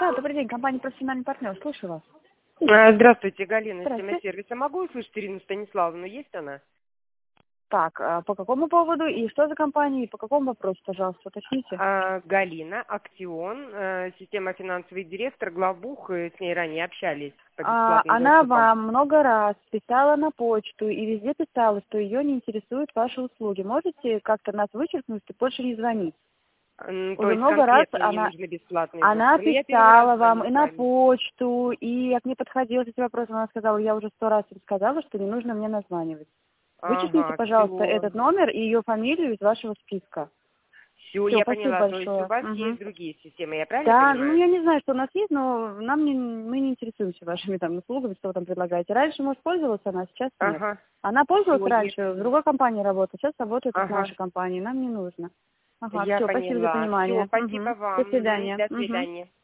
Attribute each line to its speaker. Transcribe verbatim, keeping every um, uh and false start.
Speaker 1: Да, добрый день, компания «Профессиональный партнер», слушаю вас.
Speaker 2: А, Здравствуйте, Галина,
Speaker 1: Здравствуйте.
Speaker 2: система сервиса. Могу услышать Ирину Станиславовну? Есть она?
Speaker 1: Так, а по какому поводу и что за компания, и по какому вопросу, пожалуйста, уточните?
Speaker 2: А, Галина, Актион, э, система финансовый директор, главбух, э, с ней ранее общались по
Speaker 1: А,
Speaker 2: бесплатным
Speaker 1: она
Speaker 2: доступам.
Speaker 1: вам много раз писала на почту и везде писала, что ее не интересуют ваши услуги. Можете как-то нас вычеркнуть и больше не звонить?
Speaker 2: М, То
Speaker 1: Уже
Speaker 2: есть
Speaker 1: много раз
Speaker 2: конкретно не
Speaker 1: она,
Speaker 2: нужны бесплатные
Speaker 1: она
Speaker 2: доступы. Ну, я первый раз
Speaker 1: писала вам
Speaker 2: звоню
Speaker 1: и
Speaker 2: с
Speaker 1: на
Speaker 2: вами.
Speaker 1: почту, и я к ней подходила с этим вопросом, она сказала, я уже сто раз им сказала, что не нужно мне названивать. Вычеркните,
Speaker 2: Ага,
Speaker 1: пожалуйста,
Speaker 2: все.
Speaker 1: этот номер и ее фамилию из вашего списка.
Speaker 2: Все,
Speaker 1: Все,
Speaker 2: я
Speaker 1: спасибо
Speaker 2: поняла. То есть у
Speaker 1: большое.
Speaker 2: вас
Speaker 1: Мгм.
Speaker 2: есть другие системы, я правильно
Speaker 1: Да, ну
Speaker 2: понимаю?
Speaker 1: я не знаю, что у нас есть, но нам не, мы не интересуемся вашими там услугами, что вы там предлагаете. Раньше, может, пользовалась она, а сейчас нет.
Speaker 2: Ага,
Speaker 1: Она пользовалась
Speaker 2: все,
Speaker 1: раньше, в
Speaker 2: если...
Speaker 1: другой компании работала, сейчас работает в
Speaker 2: Ага,
Speaker 1: нашей компании, нам не нужно. Ага,
Speaker 2: я
Speaker 1: все, спасибо за
Speaker 2: поняла. Все,
Speaker 1: понимание.
Speaker 2: спасибо
Speaker 1: Мгм. До
Speaker 2: вам. Мгм,
Speaker 1: свидания.
Speaker 2: до
Speaker 1: Мгм.
Speaker 2: свидания.